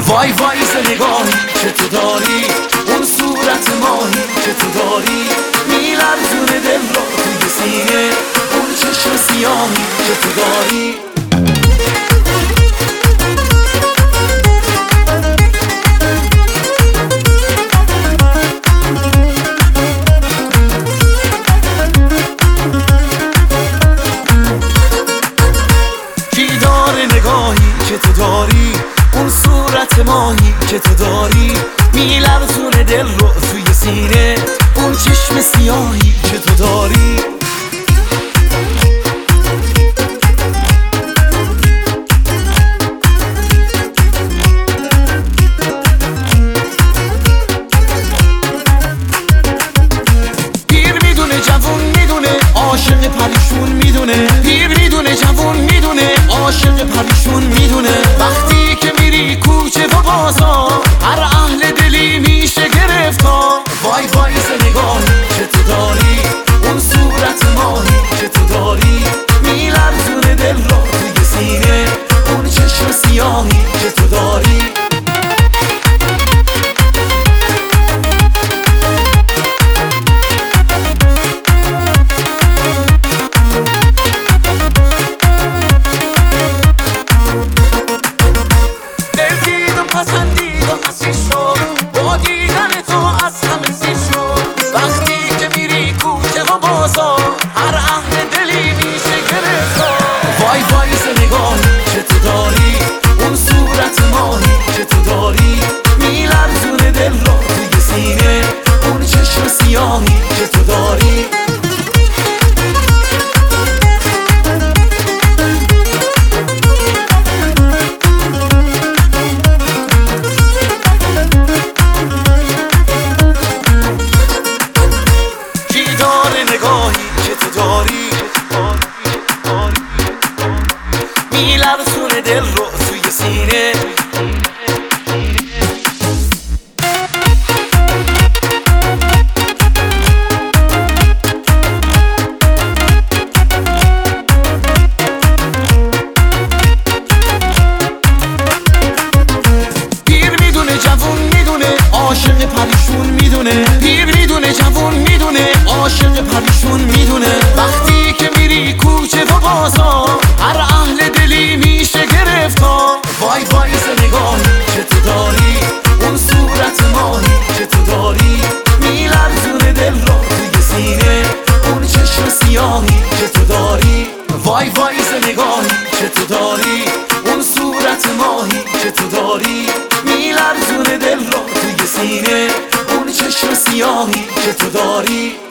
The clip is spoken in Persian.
وای وای ز نگاهی که تو داری، اون صورت ماهی که تو داری، میلرزونه دل رو توی سینه، اون چشم سیاهی که تو داری. نگاهی که تو داری، اون صورت ماهی که تو داری، میلرزونه دل رو توی سینه، اون چشم سیاهی که تو داری. پیر میدونه جوون میدونه عاشق پریشون میدونه، پیر میدونه جوون میدونه عاشق پریشون میدونه. وقتی که میری کوچه و بازار، هر اهل دلی میشه گرفتار. وای وای ز نگاهی که تو داری، اون صورت ماهی که تو داری، میلرزونه دل رو توی سینه، اون چشم سیاهی که تو داری. پسندید و حسیش شد، با دیدن تو از همه سیر شد. وقتی که میری کوچه و بازار، هر اهل دلی میشه گرفتار. وای وای ز نگاهی که تو داری، اون صورت ماهی که تو داری، میلرزونه دل رو توی سینه، اون چشم سیاهی که تو داری. نگاهی که تو داری، میلرزونه دل رو توی سینه. پیر میدونه جوون میدونه عاشق پریشون میدونه، پیر میدونه جوون میدونه عاشق پریشون میدونه. وقتی که میری کوچه و بازار، هر اهل دلی میشه گرفتار. وای وای ز نگاهی که تو داری، اون صورت ماهی که تو داری، میلرزونه دل رو توی سینه، اون چشم سیاهی که تو داری. وای وای ز نگاهی که تو داری، اون صورت ماهی که تو داری، میلرزونه دل رو توی سینه، اون چشم سیاهی که تو داری.